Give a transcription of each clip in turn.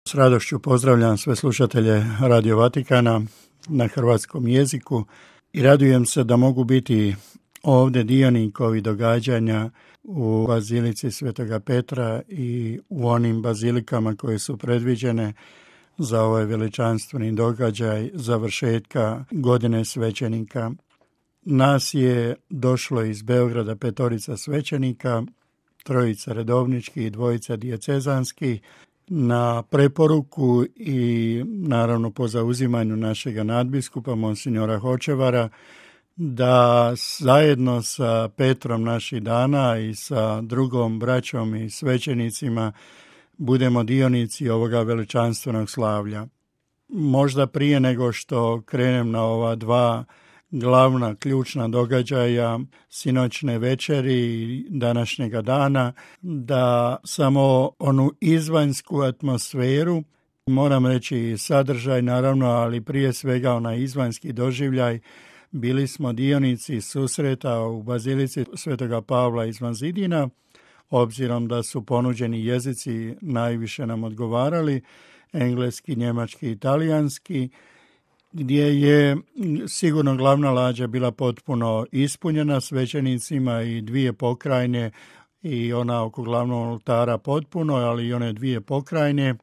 S radošću pozdravljam sve slušatelje Radio Vatikana na hrvatskom jeziku i radujem se da mogu biti ovdje dionik ovih događanja u Bazilici Svetoga Petra i u onim bazilikama koje su predviđene za ovaj veličanstveni događaj završetka godine svećenika. Nas je došlo iz Beograda 5 svećenika, 3 redovničkih i 2 dijecezanskih, na preporuku i naravno po zauzimanju našega nadbiskupa monsignora Hočevara da zajedno sa Petrom naših dana i sa drugom braćom i svećenicima budemo dionici ovoga veličanstvenog slavlja. Možda prije nego što krenem na ova 2 glavna ključna događaja sinoćne večeri i današnjega dana, da samo onu izvanjsku atmosferu, moram reći sadržaj naravno, ali prije svega onaj izvanjski doživljaj, bili smo dionici susreta u Bazilici Svetoga Pavla izvan zidina, obzirom da su ponuđeni jezici najviše nam odgovarali, engleski, njemački, italijanski, gdje je sigurno glavna lađa bila potpuno ispunjena svećenicima i 2 pokrajne i ona oko glavnog oltara potpuno, ali i one 2 pokrajne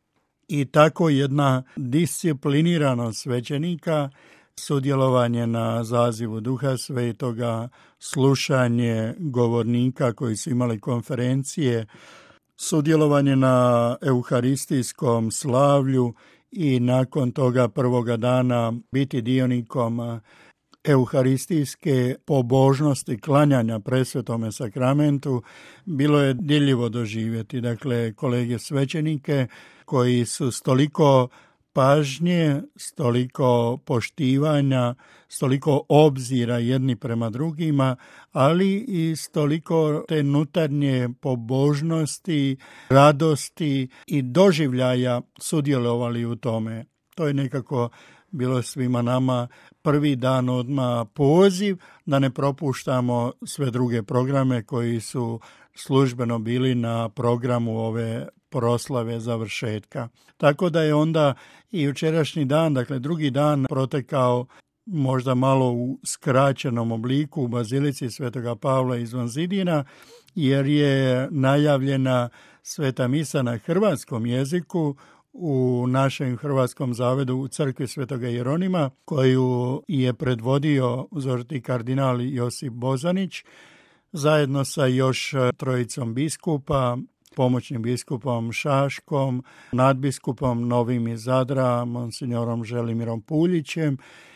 i tako jedna discipliniranost svećenika, sudjelovanje na zazivu Duha Svetoga, slušanje govornika koji su imali konferencije, sudjelovanje na euharistijskom slavlju i nakon toga prvoga dana biti dionikom euharistijske pobožnosti klanjanja presvetome sakramentu, bilo je dirljivo doživjeti. Dakle, kolege svećenike koji su s toliko pažnje, s toliko poštivanja, s toliko obzira jedni prema drugima, ali i s toliko te unutarnje pobožnosti, radosti i doživljaja sudjelovali u tome. To je nekako bilo svima nama prvi dan odmah poziv da ne propuštamo sve druge programe koji su službeno bili na programu ove proslave završetka. Tako da je onda i jučerašnji dan, dakle drugi dan, protekao možda malo u skraćenom obliku u Bazilici Svetoga Pavla izvan zidina, jer je najavljena sveta misa na hrvatskom jeziku u našem Hrvatskom zavedu u crkvi Svetoga Jeronima, koju je predvodio uzoriti kardinal Josip Bozanić, zajedno sa još 3 biskupa, pomoćnim biskupom Šaškom, nadbiskupom novim iz Zadra, monsignorom Želimirom Puljićem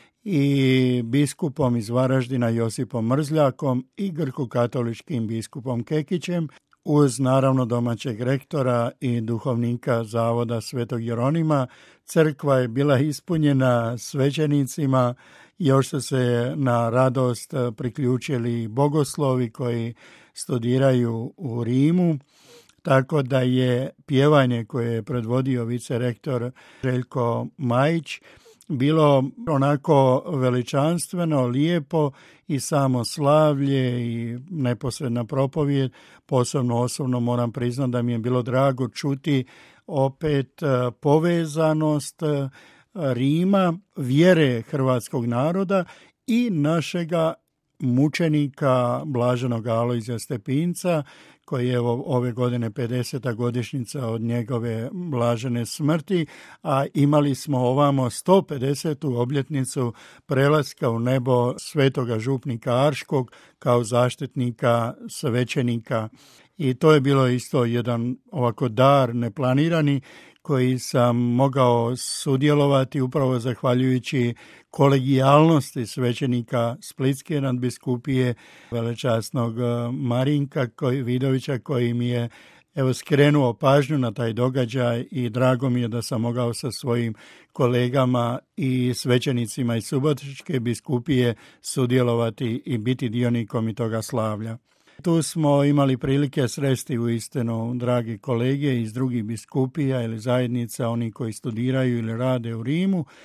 i biskupom iz Varaždina Josipom Mrzljakom i grko-katoličkim biskupom Kekićem, uz naravno domaćeg rektora i duhovnika Zavoda Svetog Jeronima. Crkva je bila ispunjena svećenicima, još su se na radost priključili bogoslovi koji studiraju u Rimu, tako da je pjevanje koje je predvodio vicerektor Željko Majić bilo onako veličanstveno, lijepo i samo slavlje i neposredna propovijed. Posebno osobno moram priznati da mi je bilo drago čuti opet povezanost Rima, vjere hrvatskog naroda i našega mučenika blaženog Alojzija Stepinca, koji je ove godine 50. godišnjica od njegove blažene smrti, a imali smo ovamo 150. obljetnicu prelaska u nebo svetoga župnika Arškog kao zaštitnika svećenika. I to je bilo isto jedan ovako dar neplanirani koji sam mogao sudjelovati upravo zahvaljujući kolegijalnosti svećenika Splitske nadbiskupije velečasnog Marinka Vidovića, koji mi je skrenuo pažnju na taj događaj i drago mi je da sam mogao sa svojim kolegama i svećenicima iz Subotičke biskupije sudjelovati i biti dionikom i toga slavlja. Tu smo imali prilike sresti uistinu dragi kolege iz drugih biskupija ili zajednica, oni koji studiraju ili rade u Rimu,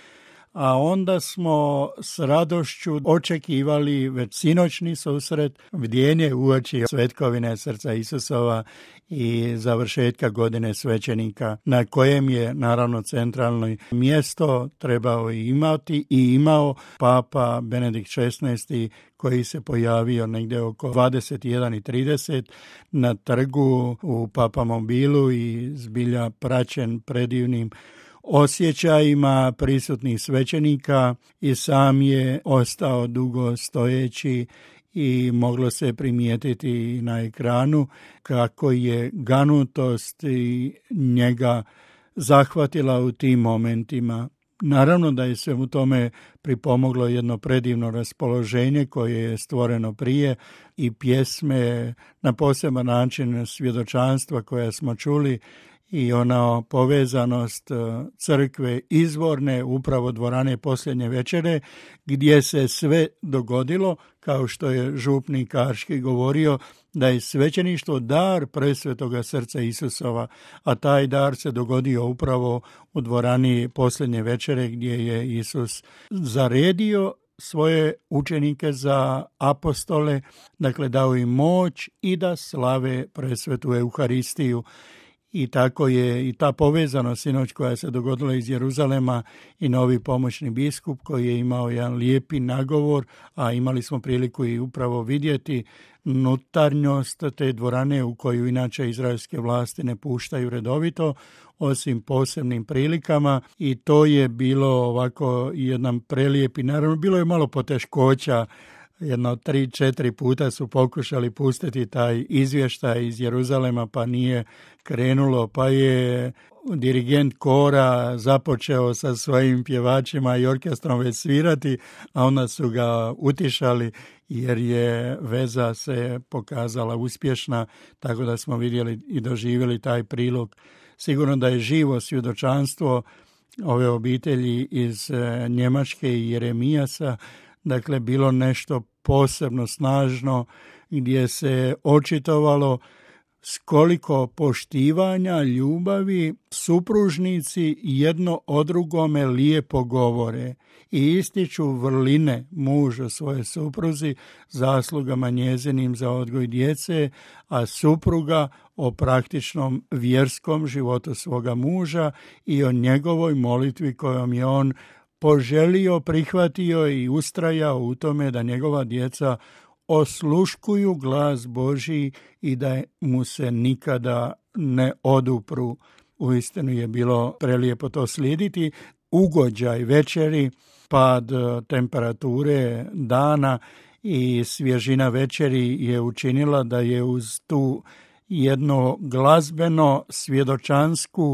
a onda smo s radošću očekivali već sinoćni susret, bdjenje uoči svetkovine Srca Isusova i završetka godine svećenika, na kojem je naravno centralno mjesto trebao imati i imao Papa Benedikt XVI, koji se pojavio negdje oko 21:30 na trgu u Papamobilu i zbilja praćen predivnim osjećajima prisutnih svećenika i sam je ostao dugo stojeći i moglo se primijetiti na ekranu kako je ganutost i njega zahvatila u tim momentima. Naravno da je sve u tome pripomoglo jedno predivno raspoloženje koje je stvoreno prije i pjesme na poseban način svjedočanstva koja smo čuli i ona povezanost crkve izvorne, upravo dvorane posljednje večere, gdje se sve dogodilo, kao što je župnik Karški govorio, da je svećeništvo dar presvetoga Srca Isusova, a taj dar se dogodio upravo u dvorani posljednje večere, gdje je Isus zaredio svoje učenike za apostole, dakle dao im moć i da slave presvetu Euharistiju. I tako je i ta povezanost sinoć koja se dogodila iz Jeruzalema i novi pomoćni biskup koji je imao jedan lijepi nagovor, a imali smo priliku i upravo vidjeti unutarnjost te dvorane u koju inače izraelske vlasti ne puštaju redovito, osim posebnim prilikama, i to je bilo ovako jedan prelijepi, naravno bilo je malo poteškoća. Jedno 3-4 puta su pokušali pustiti taj izvještaj iz Jeruzalema, pa nije krenulo, pa je dirigent kora započeo sa svojim pjevačima i orkestrom već svirati, a onda su ga utišali jer je veza se pokazala uspješna, tako da smo vidjeli i doživjeli taj prilog. Sigurno da je živo svjedočanstvo ove obitelji iz Njemačke i Jeremijasa, dakle bilo nešto posebno snažno gdje se očitovalo s koliko poštivanja, ljubavi supružnici jedno o drugome lijepo govore i ističu vrline muža svoje supruzi zaslugama njezinim za odgoj djece, a supruga o praktičnom vjerskom životu svoga muža i o njegovoj molitvi kojom je on poželio, prihvatio i ustrajao u tome da njegova djeca osluškuju glas Božji i da mu se nikada ne odupru. Uistinu je bilo prelijepo to slijediti. Ugođaj večeri, pad temperature dana i svježina večeri je učinila da je uz tu jedno glazbeno, svjedočansku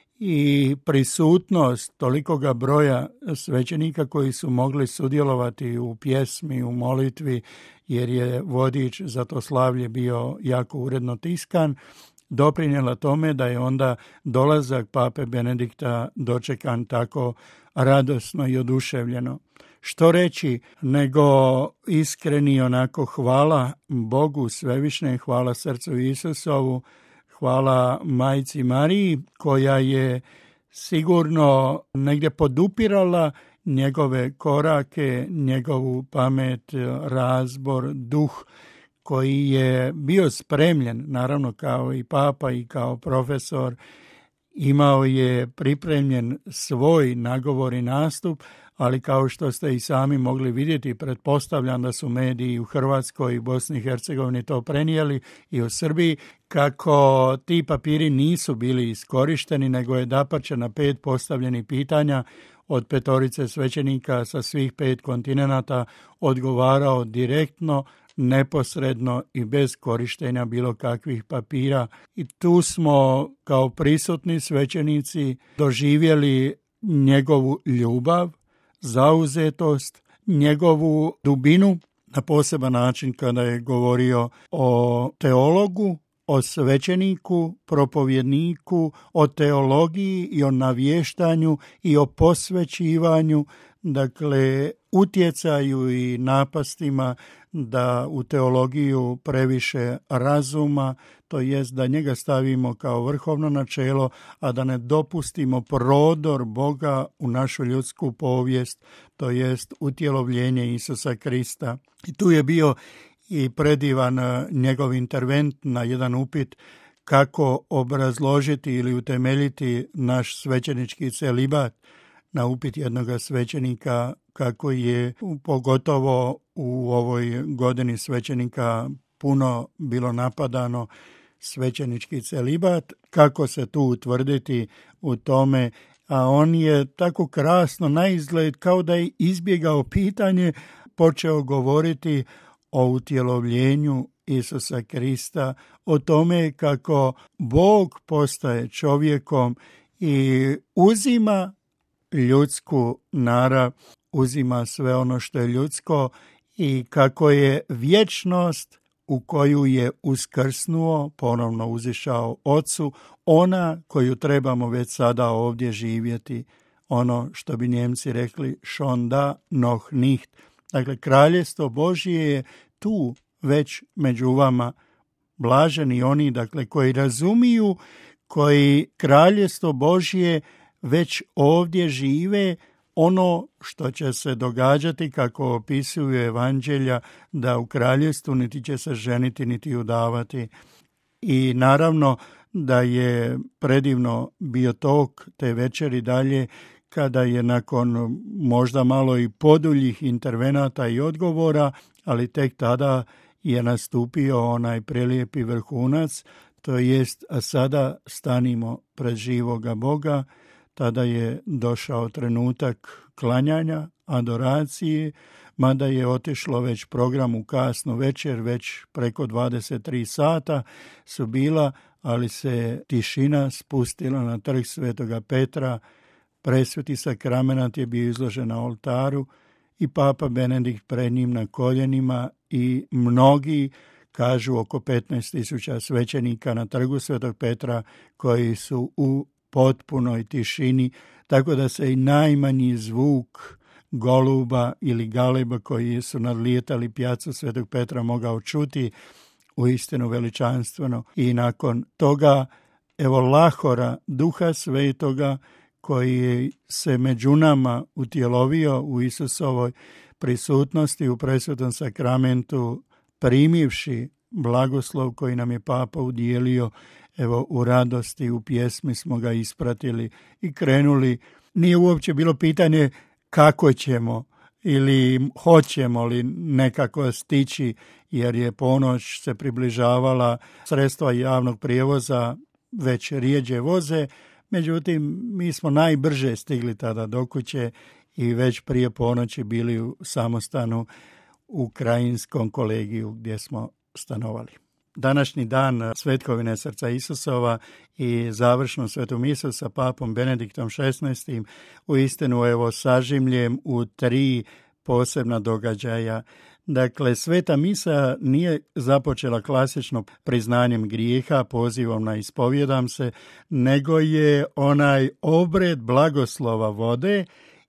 i prisutnost tolikoga broja svećenika koji su mogli sudjelovati u pjesmi, u molitvi, jer je vodič za to slavlje bio jako uredno tiskan, doprinijela tome da je onda dolazak pape Benedikta dočekan tako radosno i oduševljeno. Što reći nego iskreni onako hvala Bogu Svevišnjem, hvala Srcu Isusovu, hvala Majci Mariji koja je sigurno negdje podupirala njegove korake, njegovu pamet, razbor, duh koji je bio spremljen, naravno kao i papa i kao profesor, imao je pripremljen svoj nagovor i nastup, ali kao što ste i sami mogli vidjeti, pretpostavljam da su mediji u Hrvatskoj i Bosni i Hercegovini to prenijeli i u Srbiji, kako ti papiri nisu bili iskorišteni, nego je dapače na 5 postavljenih pitanja od 5 svećenika sa svih 5 kontinenata odgovarao direktno, neposredno i bez korištenja bilo kakvih papira. I tu smo kao prisutni svećenici doživjeli njegovu ljubav, zauzetost, njegovu dubinu na poseban način kada je govorio o teologu, o svećeniku, propovjedniku, o teologiji i o navještanju i o posvećivanju. dakle, utjecaju i napastima da u teologiju previše razuma, to jest da njega stavimo kao vrhovno načelo, a da ne dopustimo prodor Boga u našu ljudsku povijest, to jest utjelovljenje Isusa Krista. I tu je bio i predivan njegov intervent na jedan upit kako obrazložiti ili utemeljiti naš svećenički celibat, na upit jednog svećenika kako je pogotovo u ovoj godini svećenika puno bilo napadano svećenički celibat, kako se tu utvrditi u tome, a on je tako krasno na izgled kao da je izbjegao pitanje, počeo govoriti o utjelovljenju Isusa Krista, o tome kako Bog postaje čovjekom i uzima ljudsku narav, uzima sve ono što je ljudsko i kako je vječnost u koju je uskrsnuo, ponovno uzišao Ocu, ona koju trebamo već sada ovdje živjeti, ono što bi Njemci rekli schon da noch nicht. Dakle, kraljestvo Božje je tu već među vama. Blaženi oni, dakle, koji razumiju, koji kraljestvo Božje već ovdje žive, ono što će se događati, kako opisuju evanđelja, da u kraljestvu niti će se ženiti, niti udavati. I naravno da je predivno bio tok te večeri dalje, kada je nakon možda malo i poduljih intervenata i odgovora, ali tek tada je nastupio onaj prelijepi vrhunac, to jest, a sada stanimo pred živoga Boga. Tada je došao trenutak klanjanja, adoracije, mada je otišlo već program u kasnu večer, već preko 23 sata su bila, ali se tišina spustila na trg Svetoga Petra, presveti sakramenat je bio izložen na oltaru i Papa Benedikt pred njim na koljenima i mnogi, kažu oko 15.000 svećenika na trgu Svetog Petra, koji su u potpunoj tišini, tako da se i najmanji zvuk goluba ili galeba koji su nadlijetali pjacu Svetog Petra mogao čuti, uistinu veličanstveno. I nakon toga, evo lahora Duha Svetoga, koji se među nama utjelovio u Isusovoj prisutnosti u presvetom sakramentu, primivši blagoslov koji nam je Papa udjelio, evo u radosti, u pjesmi smo ga ispratili i krenuli. Nije uopće bilo pitanje kako ćemo ili hoćemo li nekako stići, jer je ponoć se približavala, sredstva javnog prijevoza već rijeđe voze, međutim mi smo najbrže stigli tada do kuće i već prije ponoći bili u samostanu u Krajinskom kolegiju gdje smo stanovali. Današnji dan svetkovine Srca Isusova i završnu svetu misu sa Papom Benediktom XVI. Uistinu evo sažimljem u 3 posebna događaja. Dakle, sveta misa nije započela klasično priznanjem grijeha, pozivom na ispovjedam se, nego je onaj obred blagoslova vode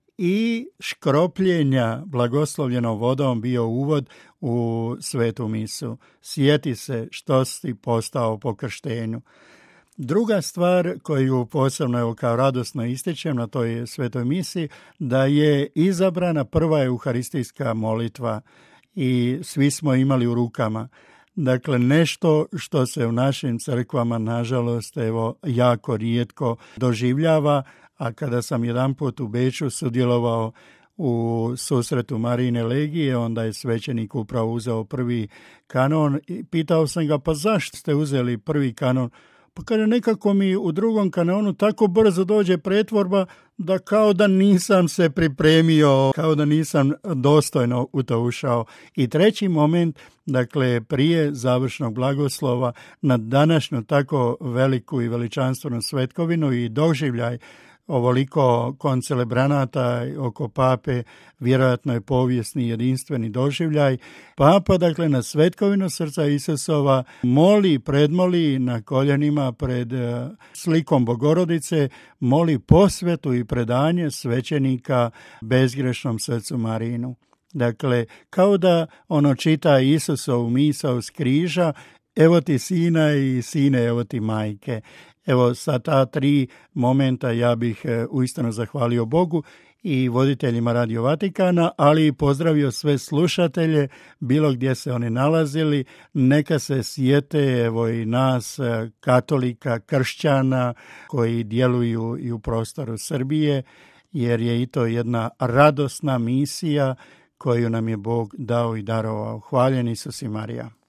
i škropljenja blagoslovljenom vodom bio uvod u svetu misu. Sjeti se što si postao po krštenju. Druga stvar koju posebno evo kao radosno ističem na toj svetoj misi, da je izabrana prva euharistijska molitva i svi smo imali u rukama. Dakle, nešto što se u našim crkvama, nažalost, evo, jako rijetko doživljava, a kada sam jedanput u Beču sudjelovao u susretu Marijine legije, onda je svećenik upravo uzeo prvi kanon i pitao sam ga, pa zašto ste uzeli prvi kanon? Pa kaže, nekako mi u drugom kanonu tako brzo dođe pretvorba da kao da nisam se pripremio, kao da nisam dostojno u to ušao. I treći moment, dakle prije završnog blagoslova na današnju tako veliku i veličanstvenu svetkovinu i doživljaj ovoliko koncelebranata oko pape, vjerojatno je povijesni jedinstveni doživljaj. Papa, dakle, na svetkovinu srca Isusova predmoli na koljenima pred slikom Bogorodice, moli posvetu i predanje svećenika bezgrešnom srcu Marinu. Dakle, kao da čita Isusovu misao s križa, evo ti sina i sine, evo ti majke. Evo, sa ta 3 momenta ja bih uistinu zahvalio Bogu i voditeljima Radio Vatikana, ali i pozdravio sve slušatelje, bilo gdje se oni nalazili. Neka se sjete, evo, i nas, katolika, kršćana, koji djeluju i u prostoru Srbije, jer je i to jedna radosna misija koju nam je Bog dao i darovao. Hvaljen Isus i Marija.